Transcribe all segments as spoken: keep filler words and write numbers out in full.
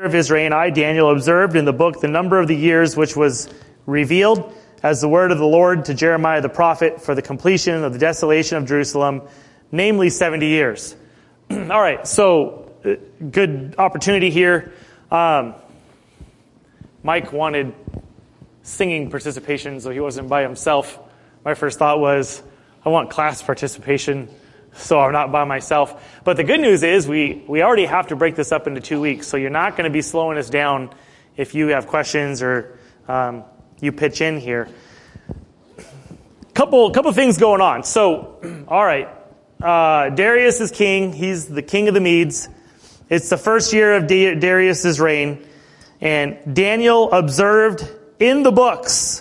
of his reign, I, Daniel, observed in the book the number of the years which was revealed as the word of the Lord to Jeremiah the prophet for the completion of the desolation of Jerusalem, namely seventy years. All right, so uh, good opportunity here. Um, Mike wanted singing participation, so he wasn't by himself. My first thought was, I want class participation, so I'm not by myself. But the good news is we, we already have to break this up into two weeks, so you're not going to be slowing us down if you have questions or um, you pitch in here. Couple couple things going on. So, all right, uh, Darius is king. He's the king of the Medes. It's the first year of da- Darius's reign, and Daniel observed in the books.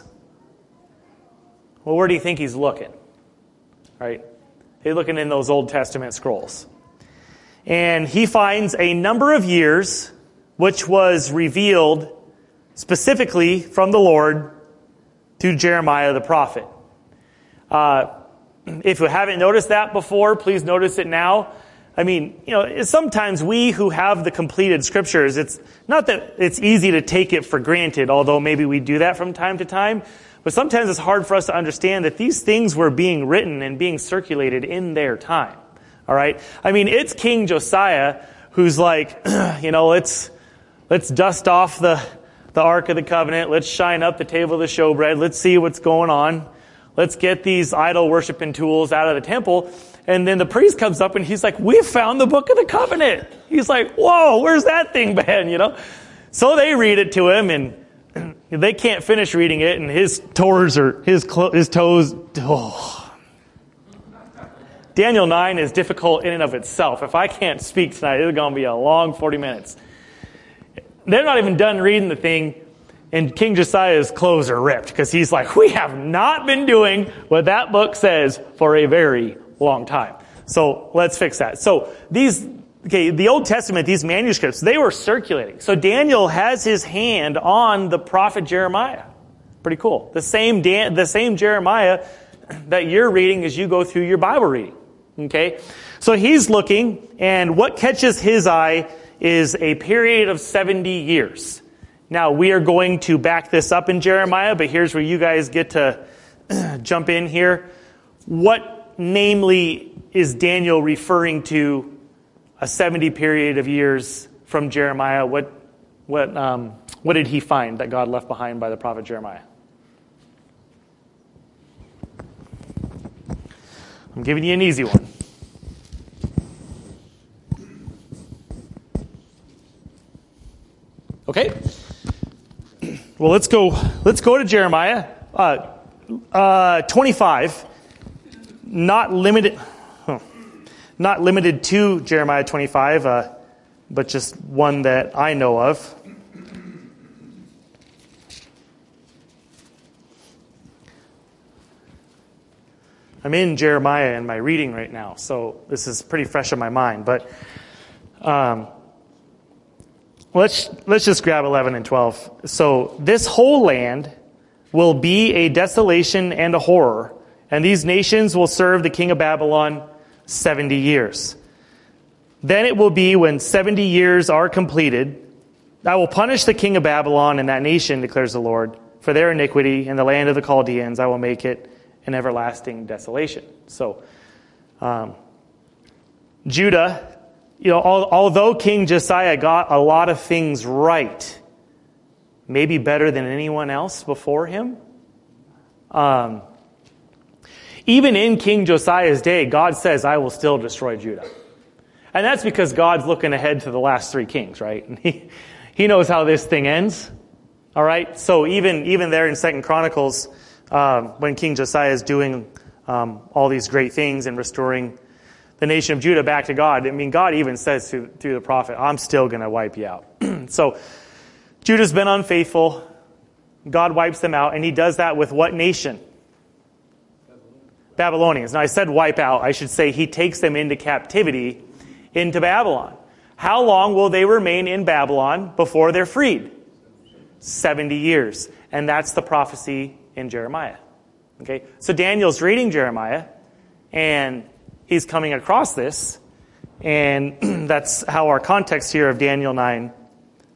Well, where do you think he's looking? Right? He's looking in those Old Testament scrolls. And he finds a number of years which was revealed specifically from the Lord to Jeremiah the prophet. Uh, if you haven't noticed that before, please notice it now. I mean, you know, sometimes we who have the completed scriptures, it's not that it's easy to take it for granted, although maybe we do that from time to time, but sometimes it's hard for us to understand that these things were being written and being circulated in their time. All right? I mean, it's King Josiah who's like, you know, let's let's dust off the, the Ark of the Covenant, let's shine up the table of the showbread, let's see what's going on. Let's get these idol worshiping tools out of the temple. And then the priest comes up and he's like, we found the book of the covenant. He's like, whoa, where's that thing been? You know? So they read it to him and they can't finish reading it and his toes are, his, clo- his toes, oh. Daniel nine is difficult in and of itself. If I can't speak tonight, it's going to be a long forty minutes. They're not even done reading the thing. And King Josiah's clothes are ripped because he's like, we have not been doing what that book says for a very long time. So let's fix that. So these, okay, the Old Testament, these manuscripts, they were circulating. So Daniel has his hand on the prophet Jeremiah. Pretty cool. The same Dan, the same Jeremiah that you're reading as you go through your Bible reading. Okay? So he's looking, and what catches his eye is a period of seventy years. Now, we are going to back this up in Jeremiah, but here's where you guys get to jump in here. What, namely, is Daniel referring to a seventy period of years from Jeremiah? What what um, what did he find that God left behind by the prophet Jeremiah? I'm giving you an easy one. Okay? Well, let's go. Let's go to Jeremiah uh, uh, twenty-five. Not limited, huh, not limited to Jeremiah twenty-five, uh, but just one that I know of. I'm in Jeremiah in my reading right now, so this is pretty fresh in my mind. But um, let's let's just grab eleven and twelve. So this whole land will be a desolation and a horror, and these nations will serve the king of Babylon seventy years. Then it will be when seventy years are completed, I will punish the king of Babylon and that nation, declares the Lord, for their iniquity, in the land of the Chaldeans I will make it an everlasting desolation. So, um, Judah, you know, al- although King Josiah got a lot of things right, maybe better than anyone else before him, um, even in King Josiah's day, God says, I will still destroy Judah. And that's because God's looking ahead to the last three kings, right? And he, he knows how this thing ends. All right? So even, even there in Second Chronicles, um, when King Josiah is doing um, all these great things and restoring the nation of Judah back to God, I mean, God even says through, through the prophet, I'm still going to wipe you out. So Judah's been unfaithful. God wipes them out. And he does that with what nation? Babylonians. Now, I said wipe out. I should say he takes them into captivity into Babylon. How long will they remain in Babylon before they're freed? seventy years. And that's the prophecy in Jeremiah. Okay? So Daniel's reading Jeremiah, and he's coming across this. And that's how our context here of Daniel nine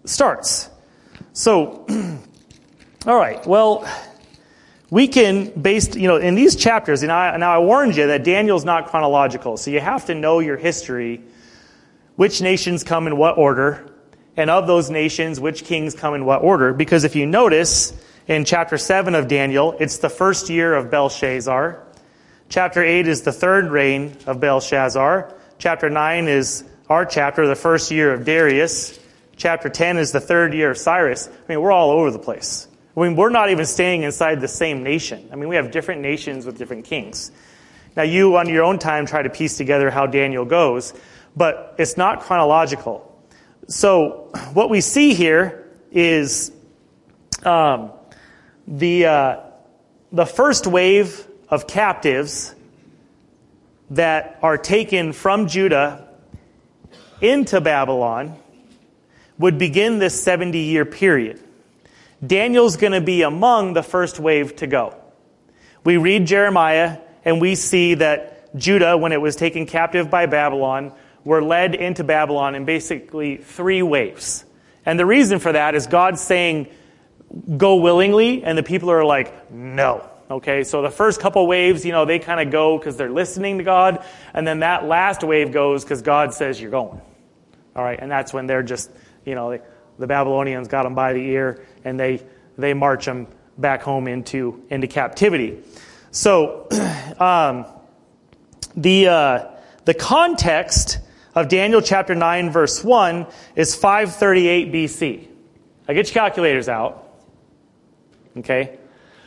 starts. So, all right, well, we can, based, you know, in these chapters, and I, now I warned you that Daniel's not chronological, so you have to know your history, which nations come in what order, and of those nations, which kings come in what order, because if you notice, in chapter seven of Daniel, it's the first year of Belshazzar. Chapter eight is the third reign of Belshazzar. Chapter nine is our chapter, the first year of Darius. Chapter ten is the third year of Cyrus. I mean, we're all over the place. I mean, we're not even staying inside the same nation. I mean, we have different nations with different kings. Now, you, on your own time, try to piece together how Daniel goes, but it's not chronological. So, what we see here is um, the uh, the first wave of captives that are taken from Judah into Babylon would begin this seventy-year period. Daniel's going to be among the first wave to go. We read Jeremiah, and we see that Judah, when it was taken captive by Babylon, were led into Babylon in basically three waves. And the reason for that is God saying, go willingly, and the people are like, no. Okay, so the first couple waves, you know, they kind of go because they're listening to God, and then that last wave goes because God says you're going. All right, and that's when they're just, you know, they, the Babylonians got them by the ear, and they they march them back home into into captivity. So, um, the uh, the context of Daniel chapter nine verse one is five thirty-eight B C. Now get your calculators out. Okay.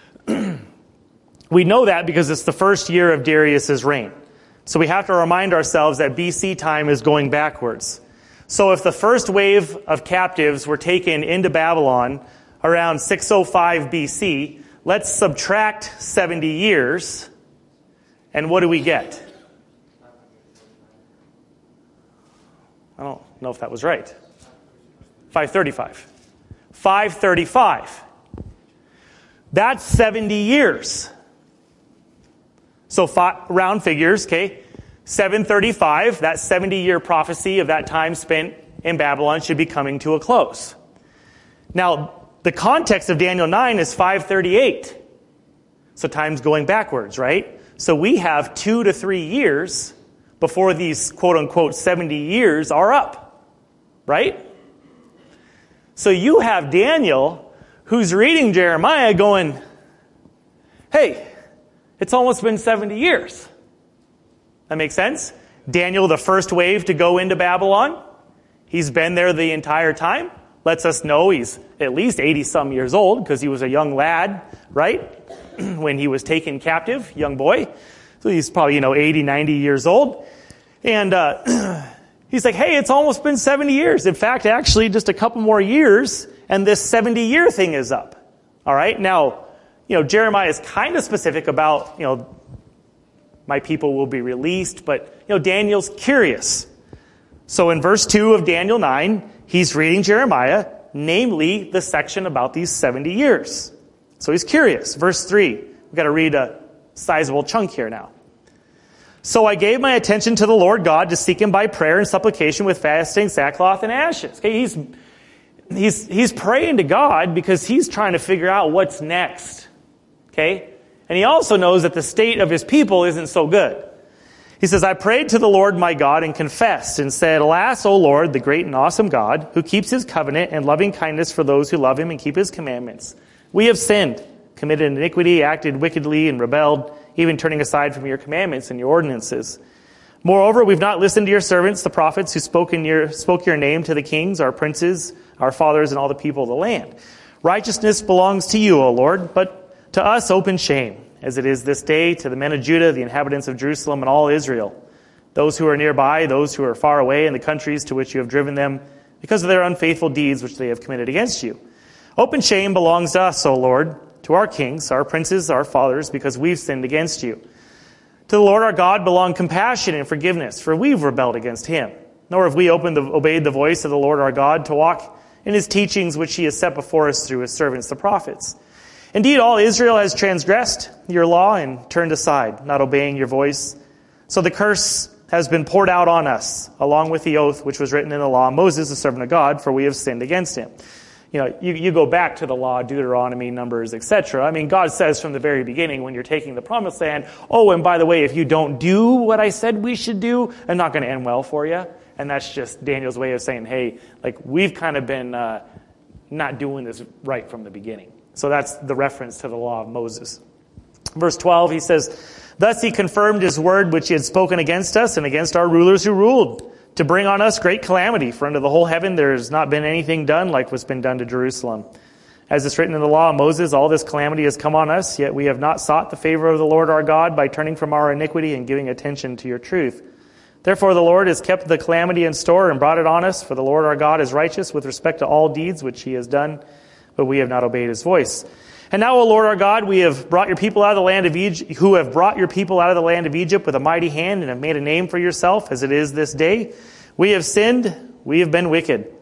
We know that because it's the first year of Darius's reign. So we have to remind ourselves that B C time is going backwards. So if the first wave of captives were taken into Babylon around six oh five B C, let's subtract seventy years, and what do we get? I don't know if that was right. five thirty-five. five thirty-five. That's seventy years. So five, round figures, okay? seven thirty-five, that seventy-year prophecy of that time spent in Babylon should be coming to a close. Now, the context of Daniel nine is five thirty-eight. So time's going backwards, right? So we have two to three years before these quote-unquote seventy years are up, right? So you have Daniel, who's reading Jeremiah going, hey, it's almost been seventy years. That makes sense? Daniel, the first wave to go into Babylon, he's been there the entire time. Lets us know he's at least eighty-some years old because he was a young lad, right? When he was taken captive, young boy. So he's probably, you know, eighty, ninety years old. And uh, he's like, hey, it's almost been seventy years. In fact, actually, just a couple more years, and this seventy-year thing is up. All right? Now, you know, Jeremiah is kind of specific about, you know, my people will be released, but, you know, Daniel's curious. So in verse two of Daniel nine, he's reading Jeremiah, namely the section about these seventy years. So he's curious. Verse three, we've got to read a sizable chunk here now. So I gave my attention to the Lord God to seek him by prayer and supplication with fasting, sackcloth, and ashes. Okay, he's, he's, he's praying to God because he's trying to figure out what's next. Okay? And he also knows that the state of his people isn't so good. He says, I prayed to the Lord my God and confessed and said, alas, O Lord, the great and awesome God, who keeps his covenant and loving kindness for those who love him and keep his commandments. We have sinned, committed iniquity, acted wickedly, and rebelled, even turning aside from your commandments and your ordinances. Moreover, we've not listened to your servants, the prophets, who spoke in your spoke your name to the kings, our princes, our fathers, and all the people of the land. Righteousness belongs to you, O Lord, but to us open shame, as it is this day to the men of Judah, the inhabitants of Jerusalem, and all Israel, those who are nearby, those who are far away, in the countries to which you have driven them, because of their unfaithful deeds which they have committed against you. Open shame belongs to us, O Lord, to our kings, our princes, our fathers, because we've sinned against you. To the Lord our God belong compassion and forgiveness, for we've rebelled against him. Nor have we opened the, obeyed the voice of the Lord our God to walk in his teachings which he has set before us through his servants the prophets. Indeed, all Israel has transgressed your law and turned aside, not obeying your voice. So the curse has been poured out on us, along with the oath which was written in the law of Moses, the servant of God, for we have sinned against him. You know, you, you go back to the law, Deuteronomy, Numbers, et cetera. I mean, God says from the very beginning when you're taking the promised land, oh, and by the way, if you don't do what I said we should do, I'm not going to end well for you. And that's just Daniel's way of saying, hey, like we've kind of been uh, not doing this right from the beginning. So that's the reference to the law of Moses. Verse twelve, he says, thus he confirmed his word which he had spoken against us and against our rulers who ruled, to bring on us great calamity. For under the whole heaven there has not been anything done like what's been done to Jerusalem. As it's written in the law of Moses, all this calamity has come on us, yet we have not sought the favor of the Lord our God by turning from our iniquity and giving attention to your truth. Therefore the Lord has kept the calamity in store and brought it on us, for the Lord our God is righteous with respect to all deeds which he has done, but we have not obeyed his voice. And now, O Lord our God, we have brought your people out of the land of Egypt, who have brought your people out of the land of Egypt with a mighty hand and have made a name for yourself, as it is this day. We have sinned, we have been wicked.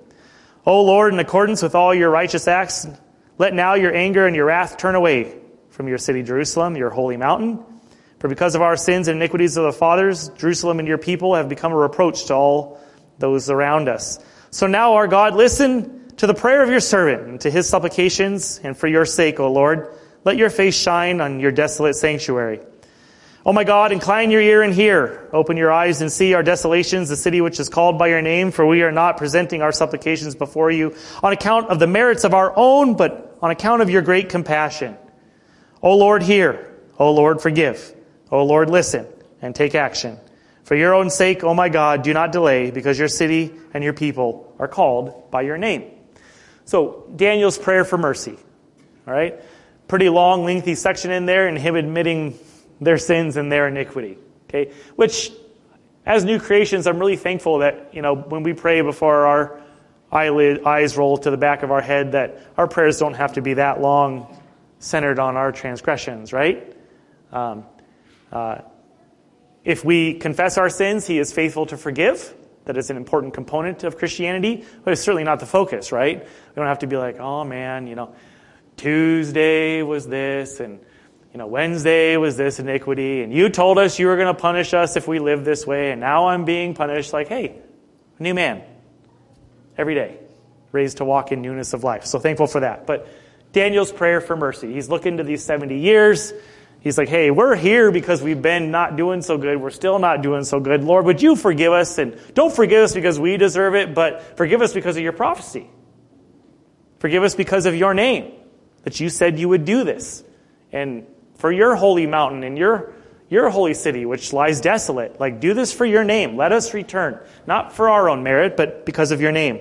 O Lord, in accordance with all your righteous acts, let now your anger and your wrath turn away from your city Jerusalem, your holy mountain. For because of our sins and iniquities of the fathers, Jerusalem and your people have become a reproach to all those around us. So now, our God, listen to the prayer of your servant and to his supplications, and for your sake, O Lord, let your face shine on your desolate sanctuary. O my God, incline your ear and hear. Open your eyes and see our desolations, the city which is called by your name, for we are not presenting our supplications before you on account of the merits of our own, but on account of your great compassion. O Lord, hear. O Lord, forgive. O Lord, listen and take action. For your own sake, O my God, do not delay, because your city and your people are called by your name. So, Daniel's prayer for mercy, all right? Pretty long, lengthy section in there, and him admitting their sins and their iniquity, okay? Which, as new creations, I'm really thankful that, you know, when we pray before our eyelid, eyes roll to the back of our head, that our prayers don't have to be that long, centered on our transgressions, right? Um, uh, if we confess our sins, he is faithful to forgive. That is an important component of Christianity, but it's certainly not the focus, right? We don't have to be like, oh man, you know, Tuesday was this, and you know, Wednesday was this iniquity, and you told us you were going to punish us if we lived this way, and now I'm being punished. Like, hey, a new man, every day, raised to walk in newness of life. So thankful for that. But Daniel's prayer for mercy. He's looking to these seventy years. He's like, hey, we're here because we've been not doing so good. We're still not doing so good. Lord, would you forgive us? And don't forgive us because we deserve it, but forgive us because of your prophecy. Forgive us because of your name, that you said you would do this. And for your holy mountain and your, your holy city, which lies desolate, like do this for your name. Let us return, not for our own merit, but because of your name.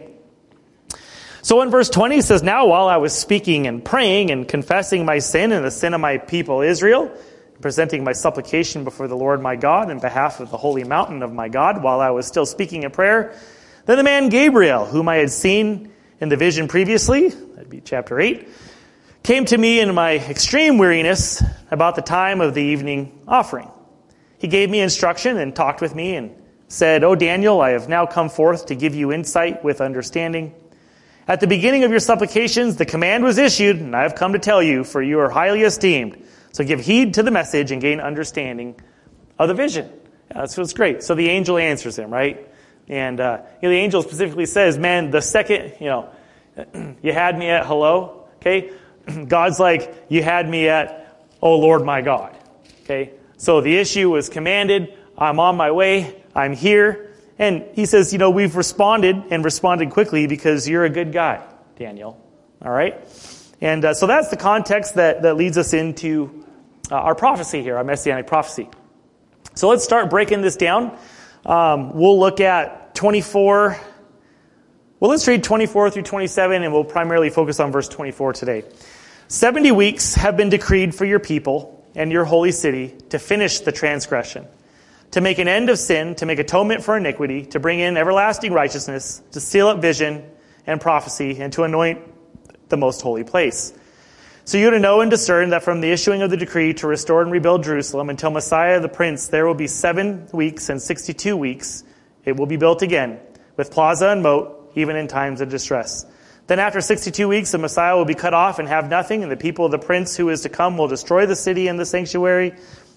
So in verse twenty, it says, now while I was speaking and praying and confessing my sin and the sin of my people Israel, presenting my supplication before the Lord my God in behalf of the holy mountain of my God, while I was still speaking in prayer, then the man Gabriel, whom I had seen in the vision previously, that'd be chapter eight, came to me in my extreme weariness about the time of the evening offering. He gave me instruction and talked with me and said, O Daniel, I have now come forth to give you insight with understanding. At the beginning of your supplications, the command was issued, and I have come to tell you, for you are highly esteemed. So give heed to the message and gain understanding of the vision. Yeah, that's what's great. So the angel answers him, right? And uh, you know, the angel specifically says, man, the second, you know, you had me at hello, okay? God's like, you had me at, oh Lord my God, okay? So the issue was commanded. I'm on my way. I'm here. And he says, you know, we've responded and responded quickly because you're a good guy, Daniel. All right? And uh, so that's the context that, that leads us into uh, our prophecy here, our messianic prophecy. So let's start breaking this down. Um, we'll look at twenty-four. Well, let's read twenty-four through twenty-seven, and we'll primarily focus on verse twenty-four today. Seventy weeks have been decreed for your people and your holy city to finish the transgression, to make an end of sin, to make atonement for iniquity, to bring in everlasting righteousness, to seal up vision and prophecy, and to anoint the most holy place. So you to know and discern that from the issuing of the decree to restore and rebuild Jerusalem until Messiah the Prince, there will be seven weeks and sixty-two weeks. It will be built again, with plaza and moat, even in times of distress. Then after sixty-two weeks, the Messiah will be cut off and have nothing, and the people of the Prince who is to come will destroy the city and the sanctuary,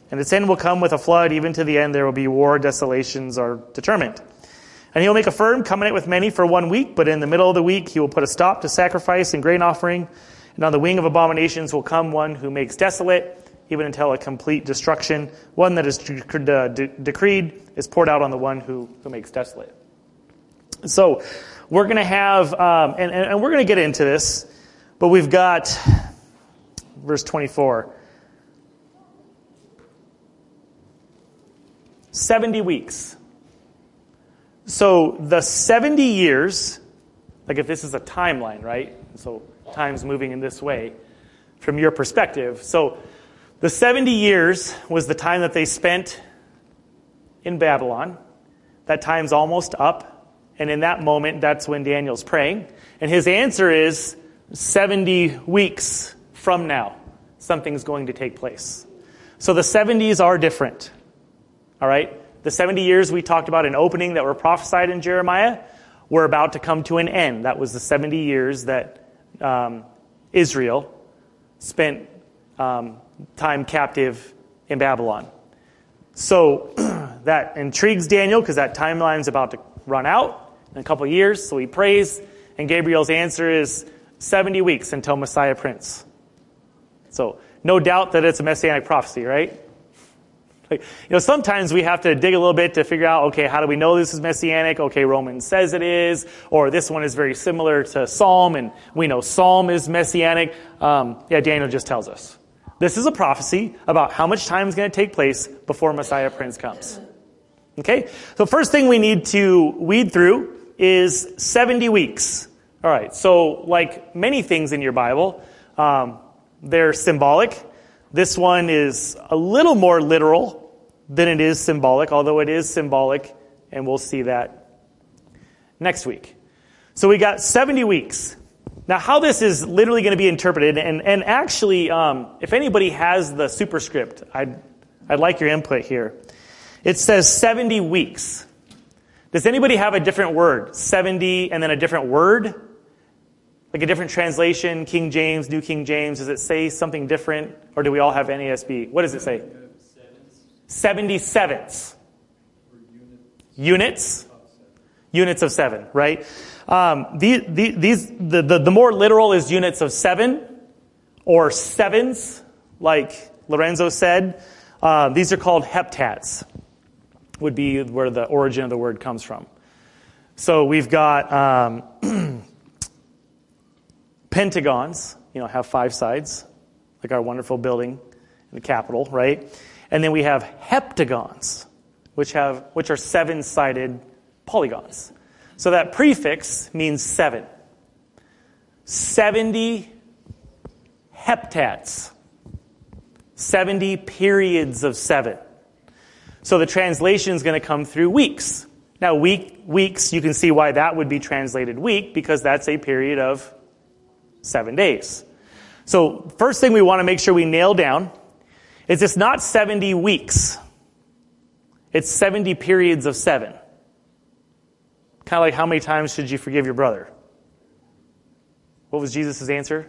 And its end will come with a flood, even to the end there will be war, desolations are determined. And he will make a firm covenant with many for one week, but in the middle of the week he will put a stop to sacrifice and grain offering. And on the wing of abominations will come one who makes desolate, even until a complete destruction. One that is de- de- decreed is poured out on the one who, who makes desolate. So we're going to have, um, and, and, and we're going to get into this, but we've got verse twenty-four. seventy weeks. So the seventy years, like if this is a timeline, right? So time's moving in this way from your perspective. So the seventy years was the time that they spent in Babylon. That time's almost up. And in that moment, that's when Daniel's praying. And his answer is seventy weeks from now, something's going to take place. So the seventies are different. All right? The seventy years we talked about in opening that were prophesied in Jeremiah were about to come to an end. That was the seventy years that um, Israel spent um, time captive in Babylon. So that intrigues Daniel because that timeline's about to run out in a couple of years. So he prays, and Gabriel's answer is seventy weeks until Messiah Prince. So no doubt that it's a messianic prophecy, right? Like, you know, sometimes we have to dig a little bit to figure out, okay, how do we know this is messianic? Okay, Romans says it is, or this one is very similar to Psalm, and we know Psalm is messianic. Um, yeah, Daniel just tells us. This is a prophecy about how much time is going to take place before Messiah Prince comes. Okay, so first thing we need to weed through is seventy weeks. All right, so like many things in your Bible, um, they're symbolic. This one is a little more literal than it is symbolic, although it is symbolic, and we'll see that next week. So we got seventy weeks. Now, how this is literally going to be interpreted, and, and actually, um, if anybody has the superscript, I'd, I'd like your input here. It says seventy weeks. Does anybody have a different word? seventy and then a different word? Like a different translation, King James, New King James, does it say something different? Or do we all have N A S B? What does it say? seventy-sevens. Units. Units of seven, right? Um, the, the, these, the, the, the more literal is units of seven or sevens, like Lorenzo said. Uh, these are called heptats, would be where the origin of the word comes from. So we've got um, pentagons, you know, have five sides, like our wonderful building in the Capitol, right? And then we have heptagons, which have which are seven-sided polygons. So that prefix means seven. seventy heptats. seventy periods of seven. So the translation is going to come through weeks. Now, week weeks, you can see why that would be translated week, because that's a period of seven days. So first thing we want to make sure we nail down is it's not seventy weeks. It's seventy periods of seven. Kind of like, how many times should you forgive your brother? What was Jesus' answer?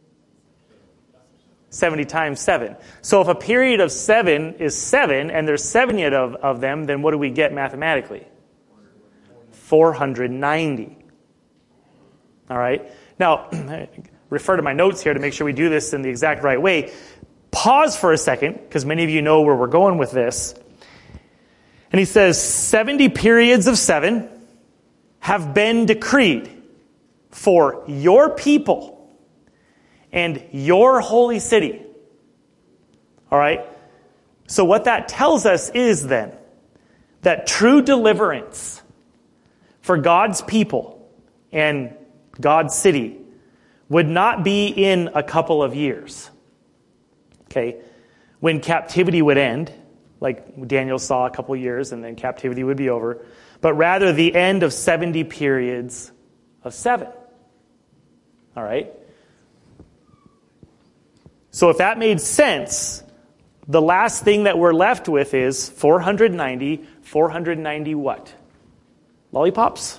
seventy times seven. So if a period of seven is seven, and there's seventy of, of them, then what do we get mathematically? four hundred ninety. All right? Now, refer to my notes here to make sure we do this in the exact right way. Pause for a second, because many of you know where we're going with this. And he says, seventy periods of seven have been decreed for your people and your holy city. All right? So what that tells us is then that true deliverance for God's people and God's city would not be in a couple of years. Okay? When captivity would end, like Daniel saw a couple of years, and then captivity would be over, but rather the end of seventy periods of seven. All right? So if that made sense, the last thing that we're left with is four hundred ninety. four hundred ninety what? Lollipops?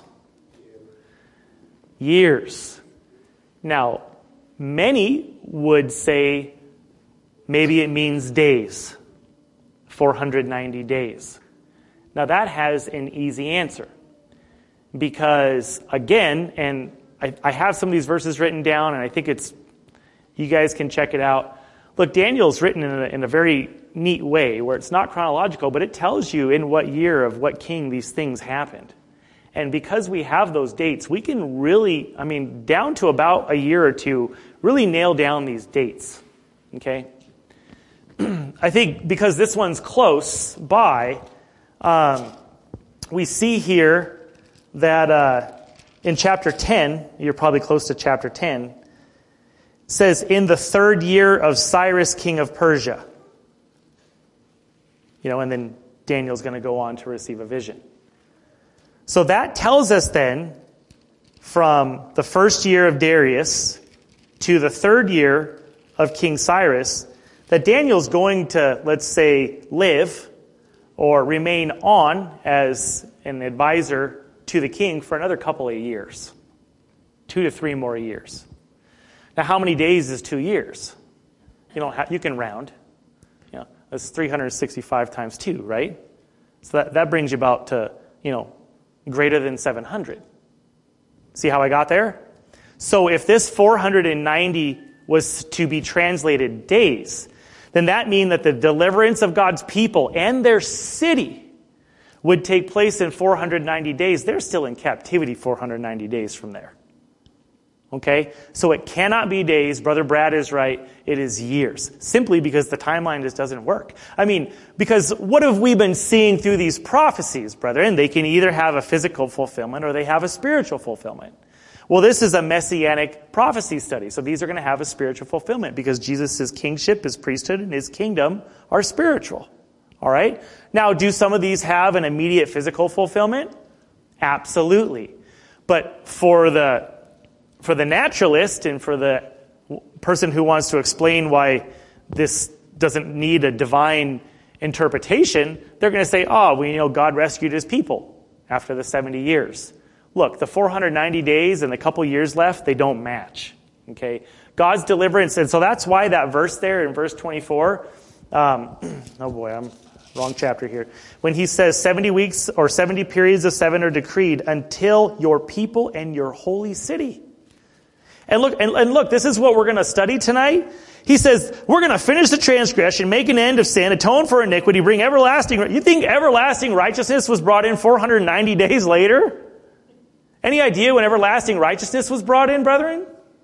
Years. Now, many would say maybe it means days. four hundred ninety days. Now that has an easy answer. Because, again, and I, I have some of these verses written down, and I think it's, you guys can check it out. Look, Daniel's written in a, in a very neat way, where it's not chronological, but it tells you in what year of what king these things happened. And because we have those dates, we can really, I mean, down to about a year or two, really nail down these dates. Okay? I think because this one's close by, um, we see here that uh, in chapter ten, you're probably close to chapter ten, says, in the third year of Cyrus, king of Persia. You know, and then Daniel's going to go on to receive a vision. So that tells us then, from the first year of Darius to the third year of King Cyrus, that Daniel's going to, let's say, live or remain on as an advisor to the king for another couple of years. Two to three more years. Now, how many days is two years? You know, you can round. You know, that's three hundred sixty-five times two, right? So that, that brings you about to, you know, greater than seven hundred. See how I got there? So if this four hundred ninety was to be translated days, then that means that the deliverance of God's people and their city would take place in four hundred ninety days. They're still in captivity four hundred ninety days from there. Okay? So it cannot be days. Brother Brad is right. It is years. Simply because the timeline just doesn't work. I mean, because what have we been seeing through these prophecies, brethren? They can either have a physical fulfillment or they have a spiritual fulfillment. Well, this is a messianic prophecy study. So these are going to have a spiritual fulfillment because Jesus' kingship, his priesthood, and his kingdom are spiritual. All right? Now, do some of these have an immediate physical fulfillment? Absolutely. But for the for the naturalist and for the person who wants to explain why this doesn't need a divine interpretation, they're going to say, oh, well, you know, God rescued his people after the seventy years. Look, the four hundred ninety days and the couple years left, they don't match. Okay? God's deliverance, and so that's why that verse there in verse twenty-four, um, oh boy, I'm wrong chapter here. When he says seventy weeks or seventy periods of seven are decreed until your people and your holy city. And look, and, and look, this is what we're going to study tonight. He says, we're going to finish the transgression, make an end of sin, atone for iniquity, bring everlasting... You think everlasting righteousness was brought in four hundred ninety days later? Any idea when everlasting righteousness was brought in, brethren?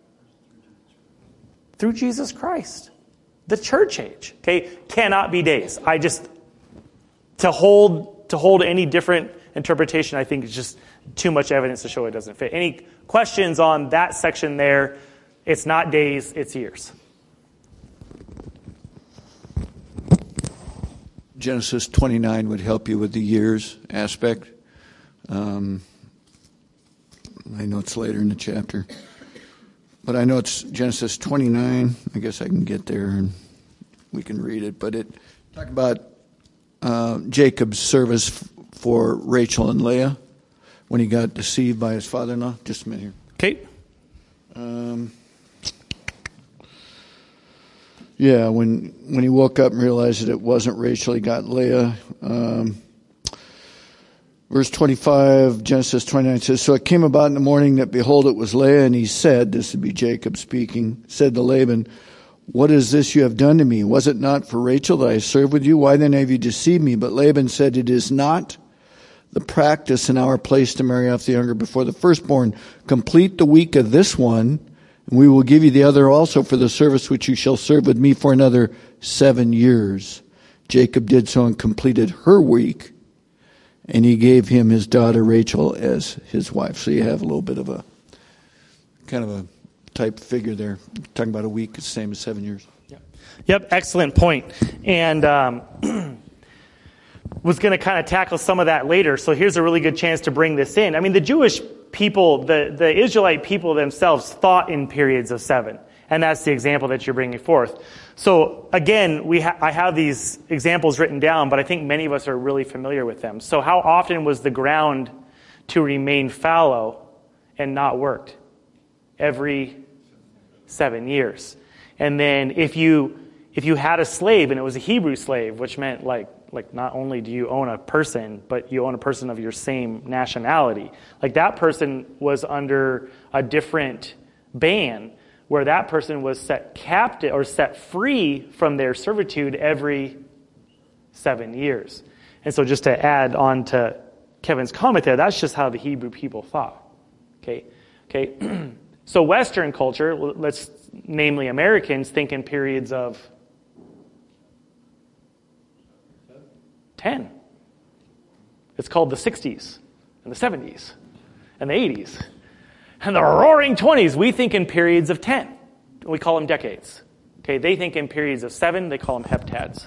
Through Jesus Christ. The church age. Okay? Cannot be days. I just... To hold, to hold any different interpretation, I think, is just too much evidence to show it doesn't fit. Any questions on that section there? It's not days, it's years. Genesis twenty-nine would help you with the years aspect. Um, I know it's later in the chapter. But I know it's Genesis twenty-nine. I guess I can get there and we can read it. But it talk about uh, Jacob's service f- for Rachel and Leah when he got deceived by his father-in-law. Just a minute here. Okay. Um, yeah, when when he woke up and realized that it wasn't Rachel, he got Leah. Um, verse twenty-five, Genesis twenty-nine says, so it came about in the morning that, behold, it was Leah, and he said, this would be Jacob speaking, said to Laban, what is this you have done to me? Was it not for Rachel that I served with you? Why then have you deceived me? But Laban said, it is not the practice in our place to marry off the younger before the firstborn. Complete the week of this one, and we will give you the other also for the service which you shall serve with me for another seven years. Jacob did so and completed her week, and he gave him his daughter Rachel as his wife. So you have a little bit of a kind of a type figure there. Talking about a week, it's the same as seven years. Yep, yep, excellent point. And um, was going to kind of tackle some of that later. So here's a really good chance to bring this in. I mean, the Jewish people, the, the Israelite people themselves thought in periods of seven. And that's the example that you're bringing forth. So again, we ha- I have these examples written down, but I think many of us are really familiar with them. So how often was the ground to remain fallow and not worked? Every seven years. And then if you if you had a slave and it was a Hebrew slave, which meant like like not only do you own a person, but you own a person of your same nationality. Like that person was under a different ban where that person was set captive or set free from their servitude every seven years. And so just to add on to Kevin's comment there, that's just how the Hebrew people thought. Okay, okay. So Western culture, let's namely Americans, think in periods of ten. It's called the sixties and the seventies and the eighties. And the roaring twenties, we think in periods of ten. We call them decades. Okay, they think in periods of seven, they call them heptads.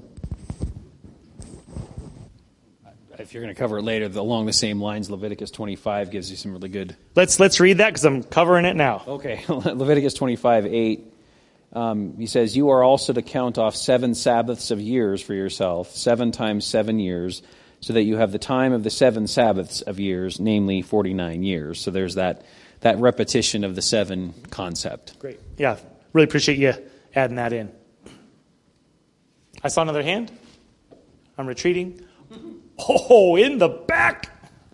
If you're going to cover it later, along the same lines, Leviticus twenty-five gives you some really good... Let's let's read that because I'm covering it now. Okay, Leviticus twenty-five eight. Um, he says, you are also to count off seven Sabbaths of years for yourself, seven times seven years, so that you have the time of the seven Sabbaths of years, namely forty-nine years. So there's that that repetition of the seven concept. Great. Yeah, really appreciate you adding that in. I saw another hand. I'm retreating. Oh, in the back.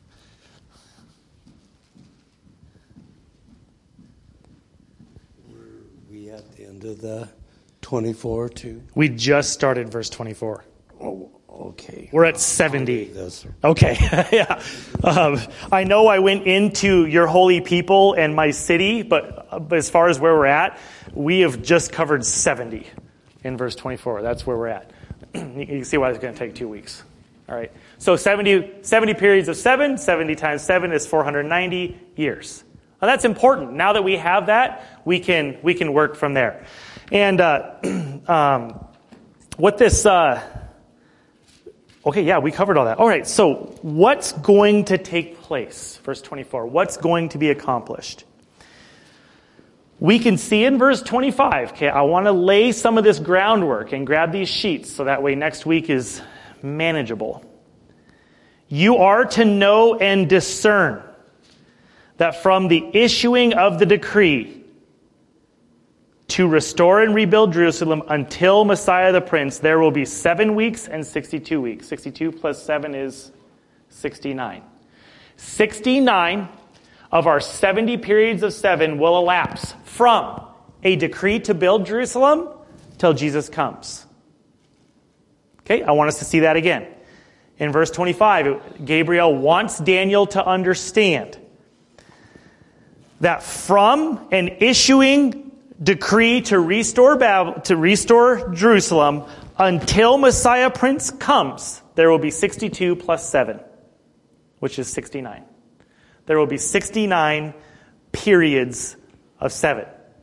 We at the end of the twenty-four too? We just started verse twenty-four. Oh, okay. We're at seventy. Those Okay, yeah. Um, I know I went into your holy people and my city, but, but as far as where we're at, we have just covered seventy in verse twenty-four. That's where we're at. You can see why it's going to take two weeks. All right. So seventy, seventy periods of seven, seventy times seven is four hundred ninety years. Now that's important. Now that we have that, we can we can work from there. And uh, um, what this... Uh, okay, yeah, we covered all that. All right, so what's going to take place? Verse twenty-four. What's going to be accomplished? We can see in verse twenty-five. Okay, I want to lay some of this groundwork and grab these sheets so that way next week is manageable. You are to know and discern that from the issuing of the decree to restore and rebuild Jerusalem until Messiah the Prince, there will be seven weeks and sixty-two weeks. sixty-two plus seven is sixty-nine. sixty-nine of our seventy periods of seven will elapse from a decree to build Jerusalem till Jesus comes. Okay, I want us to see that again. In verse twenty-five, Gabriel wants Daniel to understand that from an issuing decree to restore Babylon, to restore Jerusalem until Messiah Prince comes, there will be sixty-two plus seven, which is sixty-nine. There will be sixty-nine periods of seven.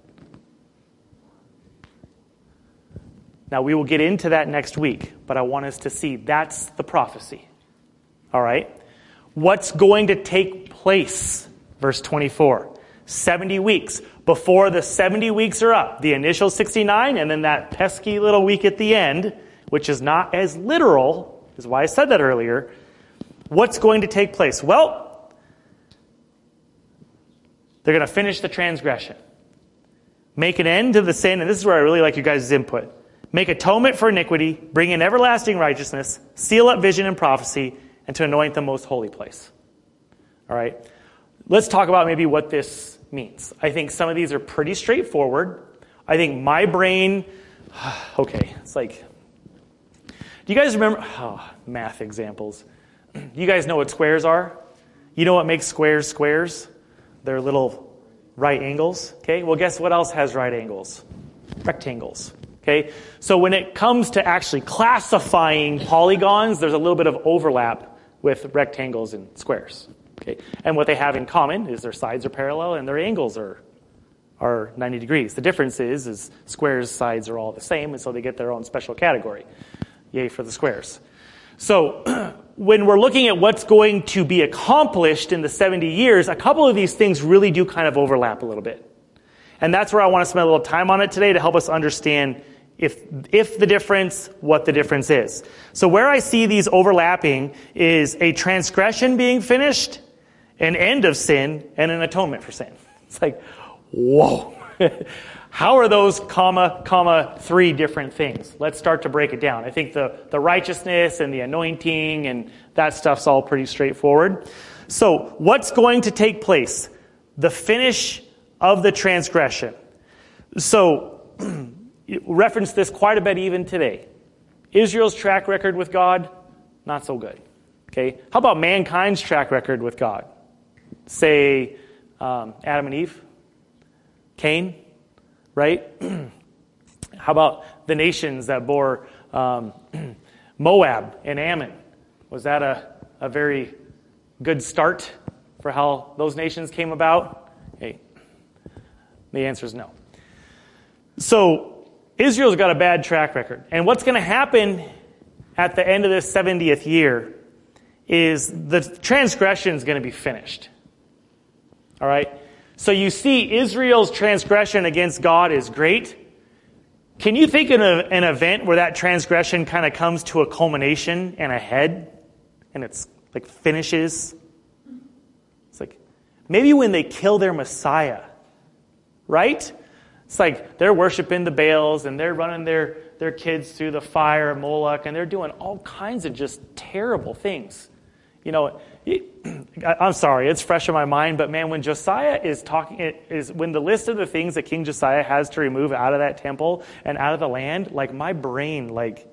Now, we will get into that next week, but I want us to see that's the prophecy. All right? What's going to take place? Verse twenty-four. seventy weeks. Before the seventy weeks are up, the initial sixty-nine, and then that pesky little week at the end, which is not as literal, is why I said that earlier. What's going to take place? Well, they're going to finish the transgression. Make an end to the sin, and this is where I really like you guys' input. Make atonement for iniquity, bring in everlasting righteousness, seal up vision and prophecy, and to anoint the most holy place. All right? Let's talk about maybe what this means. I think some of these are pretty straightforward. I think my brain, okay, it's like, do you guys remember, oh, math examples. You guys know what squares are? You know what makes squares squares? They're little right angles, okay? Well, guess what else has right angles? Rectangles. Okay, so when it comes to actually classifying polygons, there's a little bit of overlap with rectangles and squares. Okay, and what they have in common is their sides are parallel and their angles are are ninety degrees. The difference is, is squares' sides are all the same, and so they get their own special category. Yay for the squares. So when we're looking at what's going to be accomplished in the seventy years, a couple of these things really do kind of overlap a little bit. And that's where I want to spend a little time on it today to help us understand If if the difference, what the difference is. So where I see these overlapping is a transgression being finished, an end of sin, and an atonement for sin. It's like, whoa. How are those comma, comma, three different things? Let's start to break it down. I think the, the righteousness and the anointing and that stuff's all pretty straightforward. So what's going to take place? The finish of the transgression. So reference this quite a bit even today. Israel's track record with God, not so good. Okay, how about mankind's track record with God? Say um, Adam and Eve, Cain, right? How about the nations that bore um, Moab and Ammon? Was that a, a very good start for how those nations came about? Hey, the answer is no. So Israel's got a bad track record. And what's going to happen at the end of this seventieth year is the transgression is going to be finished. All right? So you see Israel's transgression against God is great. Can you think of a, an event where that transgression kind of comes to a culmination and a head, and it's like finishes? It's like maybe when they kill their Messiah, right? It's like they're worshiping the Baals and they're running their, their kids through the fire of Moloch and they're doing all kinds of just terrible things. You know, I'm sorry, it's fresh in my mind, but man, when Josiah is talking, it is when the list of the things that King Josiah has to remove out of that temple and out of the land, like my brain, like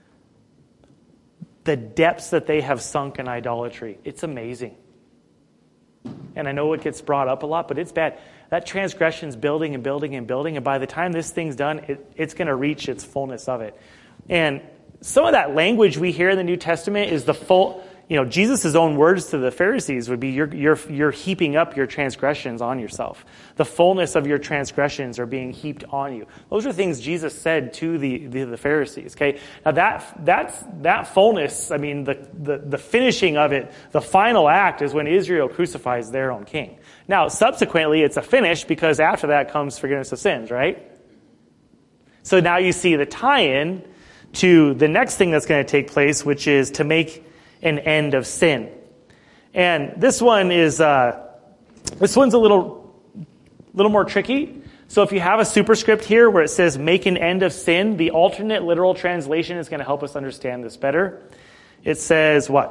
the depths that they have sunk in idolatry, it's amazing. And I know it gets brought up a lot, but it's bad. That transgression's building and building and building, and by the time this thing's done, it, it's going to reach its fullness of it. And some of that language we hear in the New Testament is the full, you know, Jesus' own words to the Pharisees would be, you're, you're, you're heaping up your transgressions on yourself. The fullness of your transgressions are being heaped on you. Those are things Jesus said to the, the, the Pharisees, okay? Now that, that's, that fullness, I mean, the, the, the finishing of it, the final act is when Israel crucifies their own king. Now, subsequently, it's a finish because after that comes forgiveness of sins, right? So now you see the tie-in to the next thing that's going to take place, which is to make an end of sin. And this one is, uh, this one's a little, little more tricky. So if you have a superscript here where it says make an end of sin, the alternate literal translation is going to help us understand this better. It says what?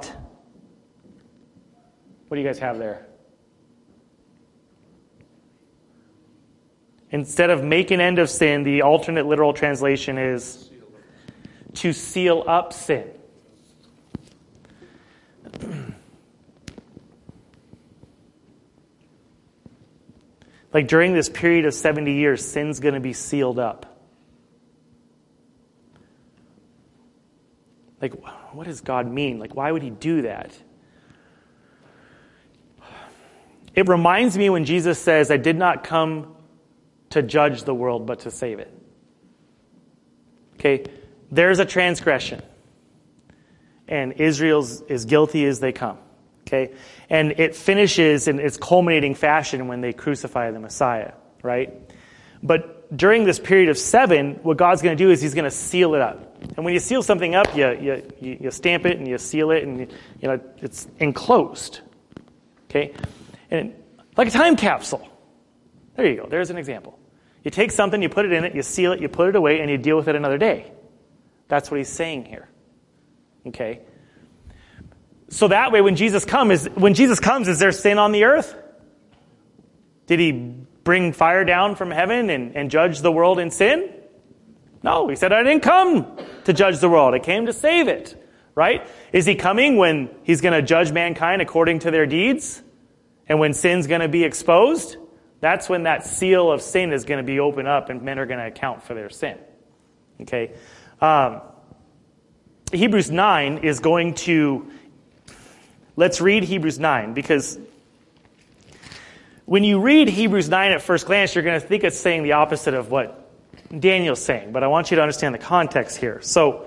What do you guys have there? Instead of make an end of sin, the alternate literal translation is to seal up sin. Like during this period of seventy years, sin's going to be sealed up. Like, what does God mean? Like, why would he do that? It reminds me when Jesus says, I did not come to judge the world, but to save it. Okay, there's a transgression. And Israel's as guilty as they come. Okay? And it finishes in its culminating fashion when they crucify the Messiah, right? But during this period of seven, what God's going to do is he's going to seal it up. And when you seal something up, you, you, you stamp it and you seal it and, you know, it's enclosed. Okay? And like a time capsule. There you go. There's an example. You take something, you put it in it, you seal it, you put it away, and you deal with it another day. That's what he's saying here. Okay? So that way when Jesus comes, is when Jesus comes, is there sin on the earth? Did he bring fire down from heaven and, and judge the world in sin? No, he said, I didn't come to judge the world. I came to save it. Right? Is he coming when he's going to judge mankind according to their deeds? And when sin's going to be exposed? That's when that seal of sin is going to be opened up and men are going to account for their sin. Okay? Um, Hebrews nine is going to, let's read Hebrews nine, because when you read Hebrews nine at first glance, you're going to think it's saying the opposite of what Daniel's saying, but I want you to understand the context here. So,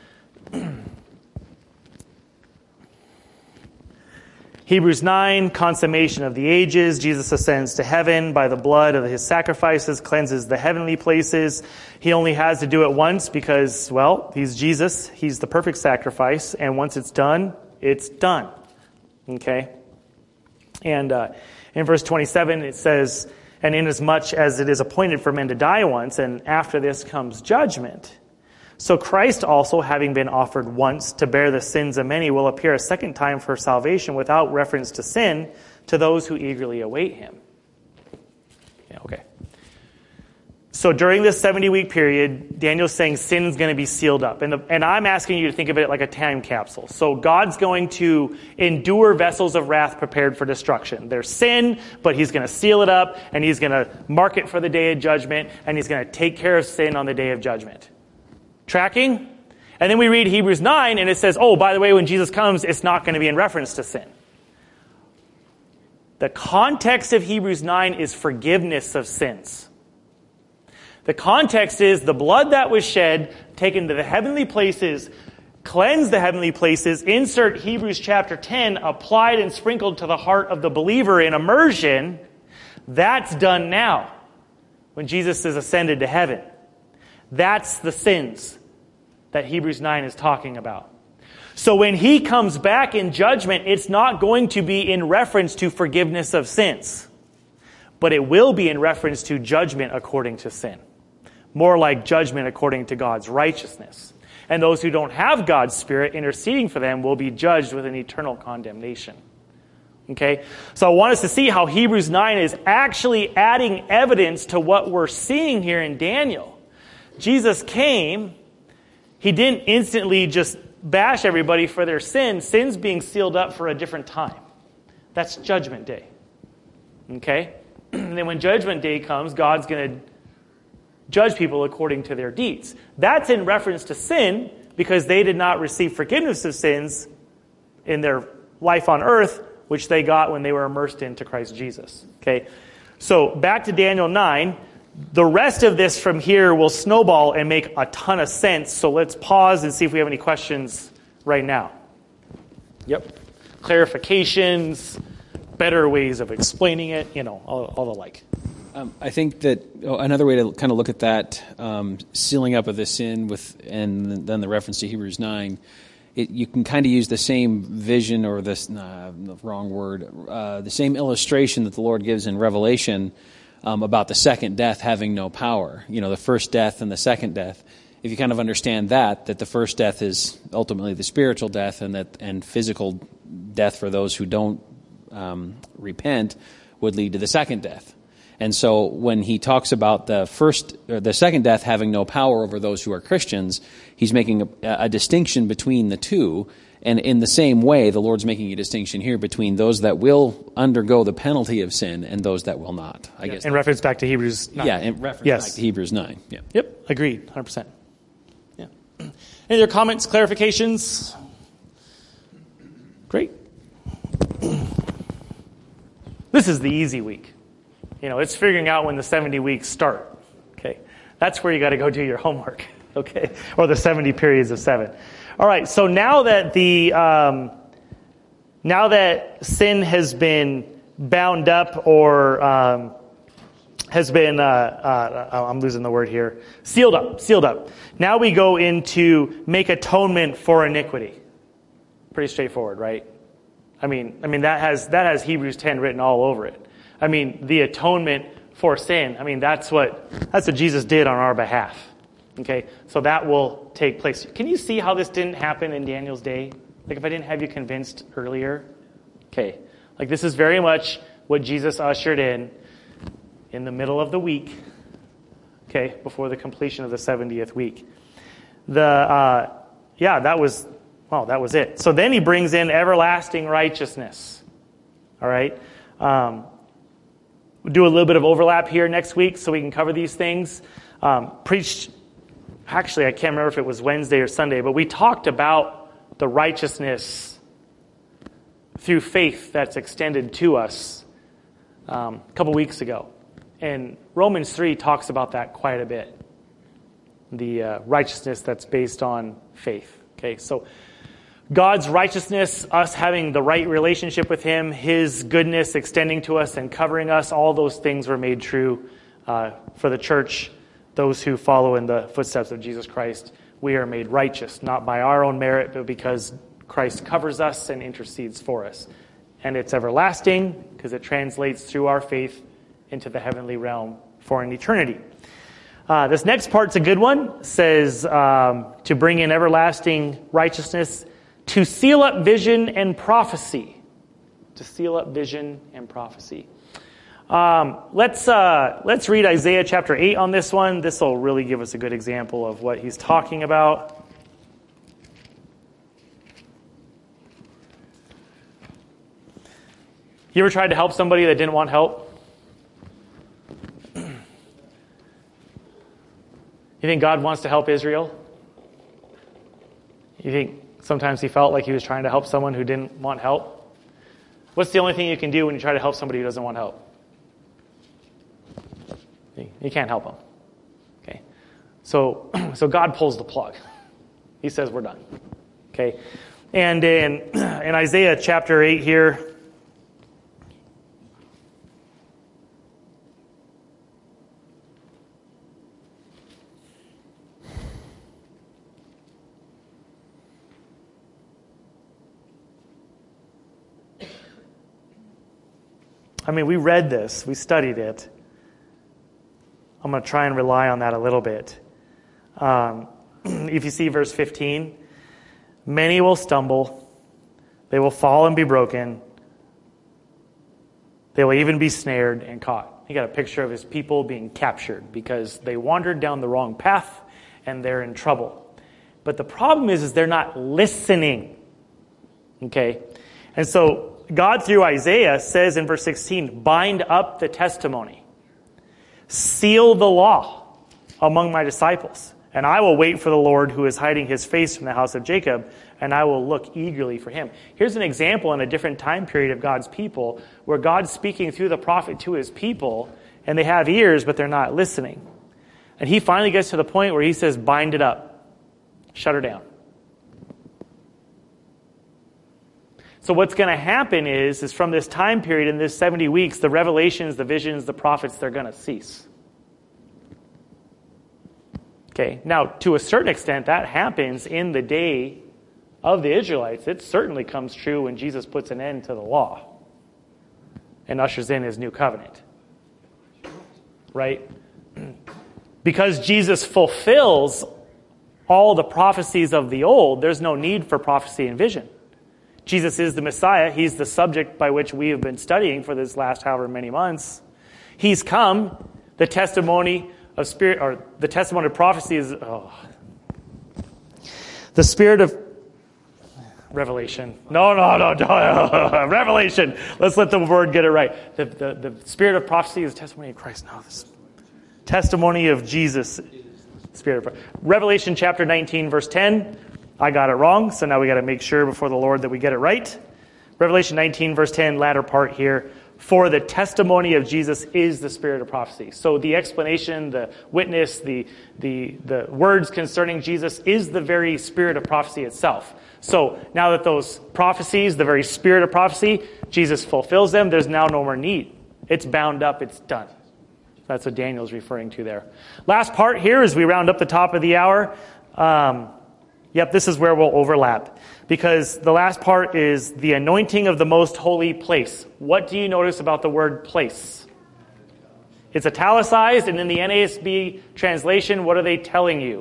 Hebrews nine, consummation of the ages. Jesus ascends to heaven by the blood of his sacrifices, cleanses the heavenly places. He only has to do it once because, well, he's Jesus. He's the perfect sacrifice. And once it's done, it's done. Okay? And uh, in verse twenty-seven, it says, And inasmuch as it is appointed for men to die once, and after this comes judgment, so Christ also, having been offered once to bear the sins of many, will appear a second time for salvation without reference to sin to those who eagerly await him. Yeah, okay. So during this seventy-week period, Daniel's saying sin is going to be sealed up. And, the, and I'm asking you to think of it like a time capsule. So God's going to endure vessels of wrath prepared for destruction. There's sin, but he's going to seal it up, and he's going to mark it for the day of judgment, and he's going to take care of sin on the day of judgment. Tracking? And then we read Hebrews nine, and it says, oh, by the way, when Jesus comes, it's not going to be in reference to sin. The context of Hebrews nine is forgiveness of sins. The context is the blood that was shed, taken to the heavenly places, cleansed the heavenly places, insert Hebrews chapter ten, applied and sprinkled to the heart of the believer in immersion. That's done now when Jesus is ascended to heaven. That's the sins that Hebrews nine is talking about. So when he comes back in judgment, it's not going to be in reference to forgiveness of sins, but it will be in reference to judgment according to sin. More like judgment according to God's righteousness. And those who don't have God's Spirit interceding for them will be judged with an eternal condemnation. Okay? So I want us to see how Hebrews nine is actually adding evidence to what we're seeing here in Daniel. Jesus came. He didn't instantly just bash everybody for their sin. Sin's being sealed up for a different time. That's Judgment Day. Okay? And then when Judgment Day comes, God's going to judge people according to their deeds. That's in reference to sin because they did not receive forgiveness of sins in their life on earth, which they got when they were immersed into Christ Jesus. Okay? So back to Daniel nine. The rest of this from here will snowball and make a ton of sense. So let's pause and see if we have any questions right now. Yep. Clarifications, better ways of explaining it, you know, all, all the like. Um, I think that oh, another way to kind of look at that, um, sealing up of the sin with, and then the reference to Hebrews nine, it, you can kind of use the same vision or this, nah, the wrong word, uh, the same illustration that the Lord gives in Revelation um, about the second death having no power. You know, the first death and the second death. If you kind of understand that, that the first death is ultimately the spiritual death, and that and physical death for those who don't um, repent would lead to the second death. And so when he talks about the first, or the second death having no power over those who are Christians, he's making a, a distinction between the two. And in the same way, the Lord's making a distinction here between those that will undergo the penalty of sin and those that will not. I yeah, guess. In reference back to Hebrews nine. Yeah, in reference yes. back to Hebrews nine. Yeah. Yep, agreed, one hundred percent. Yeah. Any other comments, clarifications? Great. This is the easy week. You know, it's figuring out when the seventy weeks start. Okay, that's where you got to go do your homework. Okay, or the seventy periods of seven. All right. So now that the um, now that sin has been bound up or um, has been uh, uh, I'm losing the word here, sealed up, sealed up. Now we go into make atonement for iniquity. Pretty straightforward, right? I mean, I mean that has that has Hebrews ten written all over it. I mean, the atonement for sin. I mean, that's what that's what Jesus did on our behalf. Okay, so that will take place. Can you see how this didn't happen in Daniel's day? Like if I didn't have you convinced earlier? Okay, like this is very much what Jesus ushered in in the middle of the week. Okay, before the completion of the seventieth week. The uh, yeah, that was well, that was it. So then he brings in everlasting righteousness. All right. Um, We'll do a little bit of overlap here next week so we can cover these things. Um, preached, actually, I can't remember if it was Wednesday or Sunday, but we talked about the righteousness through faith that's extended to us um, a couple weeks ago. And Romans three talks about that quite a bit. The uh, righteousness that's based on faith. Okay, so God's righteousness, us having the right relationship with Him, His goodness extending to us and covering us, all those things were made true uh, for the church, those who follow in the footsteps of Jesus Christ. We are made righteous, not by our own merit, but because Christ covers us and intercedes for us. And it's everlasting because it translates through our faith into the heavenly realm for an eternity. Uh, this next part's a good one. It says um, to bring in everlasting righteousness, to seal up vision and prophecy. To seal up vision and prophecy. Um, let's uh, let's read Isaiah chapter eight on this one. This will really give us a good example of what he's talking about. You ever tried to help somebody that didn't want help? You think God wants to help Israel? You think sometimes he felt like he was trying to help someone who didn't want help? What's the only thing you can do when you try to help somebody who doesn't want help? You can't help them. Okay. So, so God pulls the plug. He says, we're done. Okay. And in, in Isaiah chapter eight here, I mean, we read this, we studied it. I'm going to try and rely on that a little bit. Um, if you see verse fifteen, many will stumble, they will fall and be broken, they will even be snared and caught. He got a picture of his people being captured because they wandered down the wrong path and they're in trouble. But the problem is, is they're not listening. Okay? And so God, through Isaiah, says in verse sixteen, bind up the testimony. Seal the law among my disciples. And I will wait for the Lord who is hiding his face from the house of Jacob, and I will look eagerly for him. Here's an example in a different time period of God's people, where God's speaking through the prophet to his people, and they have ears, but they're not listening. And he finally gets to the point where he says, bind it up. Shut her down. So what's going to happen is, is from this time period in this seventy weeks, the revelations, the visions, the prophets, they're going to cease. Okay, now to a certain extent that happens in the day of the Israelites. It certainly comes true when Jesus puts an end to the law and ushers in his new covenant. Right? Because Jesus fulfills all the prophecies of the old, there's no need for prophecy and vision. Jesus is the Messiah. He's the subject by which we have been studying for this last however many months. He's come. The testimony of spirit, or the testimony of prophecy is, oh, the spirit of revelation. No, no, no, no. Revelation. Let's let the word get it right. The, the, the spirit of prophecy is the testimony of Christ. No, this testimony of Jesus. Spirit of Revelation chapter nineteen, verse ten. I got it wrong, so now we got to make sure before the Lord that we get it right. Revelation nineteen, verse ten, latter part here. For the testimony of Jesus is the spirit of prophecy. So the explanation, the witness, the, the, the words concerning Jesus is the very spirit of prophecy itself. So now that those prophecies, the very spirit of prophecy, Jesus fulfills them, there's now no more need. It's bound up, it's done. That's what Daniel's referring to there. Last part here as we round up the top of the hour. Um, Yep, this is where we'll overlap. Because the last part is the anointing of the most holy place. What do you notice about the word place? It's italicized, and in the N A S B translation, what are they telling you?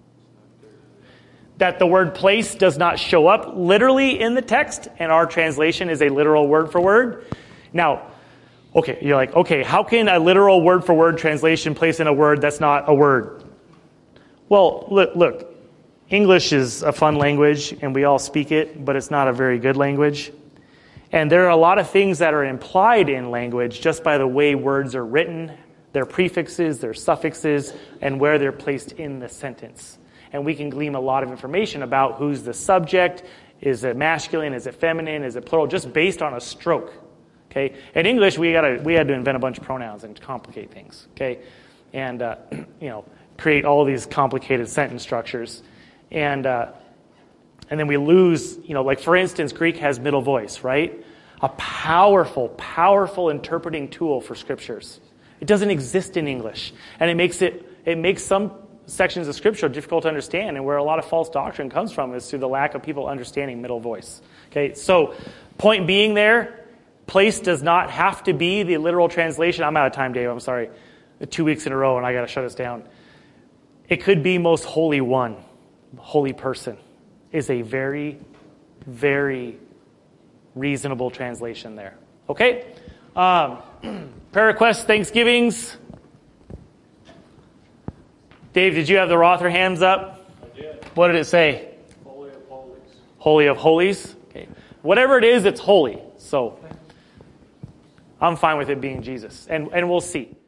That the word place does not show up literally in the text, and our translation is a literal word for word. Now, okay, you're like, okay, how can a literal word for word translation place in a word that's not a word? Well, look, look. English is a fun language, and we all speak it, but it's not a very good language. And there are a lot of things that are implied in language just by the way words are written, their prefixes, their suffixes, and where they're placed in the sentence. And we can glean a lot of information about who's the subject. Is it masculine? Is it feminine? Is it plural? Just based on a stroke. Okay. In English, we gotta we had to invent a bunch of pronouns and complicate things. Okay, and uh, you know, create all these complicated sentence structures. And uh, and then we lose, you know, like for instance, Greek has middle voice, right? A powerful, powerful interpreting tool for scriptures. It doesn't exist in English, and it makes it it makes some sections of scripture difficult to understand. And where a lot of false doctrine comes from is through the lack of people understanding middle voice. Okay, so point being there, place does not have to be the literal translation. I'm out of time, Dave. I'm sorry. Two weeks in a row, and I got to shut us down. It could be most holy one, holy person, is a very, very reasonable translation there. Okay? Um, prayer requests, thanksgivings. Dave, did you have the Rother hands up? I did. What did it say? Holy of Holies. Holy of Holies? Okay. Whatever it is, it's holy. So I'm fine with it being Jesus. And, and we'll see.